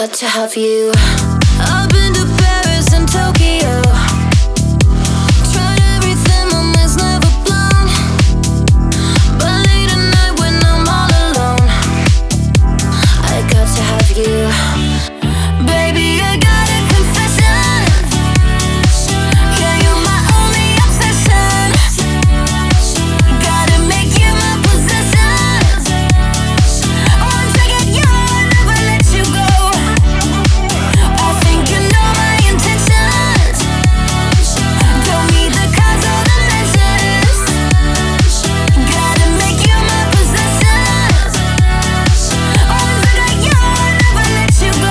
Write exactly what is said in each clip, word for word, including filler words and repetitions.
got to have you. I've been to Paris and Tokyo, tried everything, my mind's never blown. But late at night when I'm all alone, I got to have you. Baby, I got a confession. Yeah, you're my only obsession. Gotta make you my possession. Once I get you, I'll never let you go. I think you know my intentions. Don't need the cards or the measures. Gotta make you my possession. Once I got you, I'll never let you go.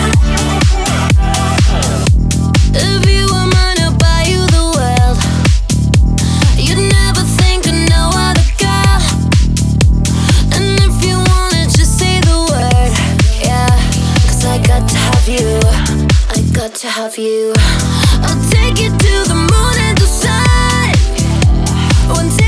If you were mine, I'd buy you the world. You'd never think of no other girl. And if you want it, just say the word, yeah. Cause I got to have you, I got to have you. I'll take you to the moon and the sun. One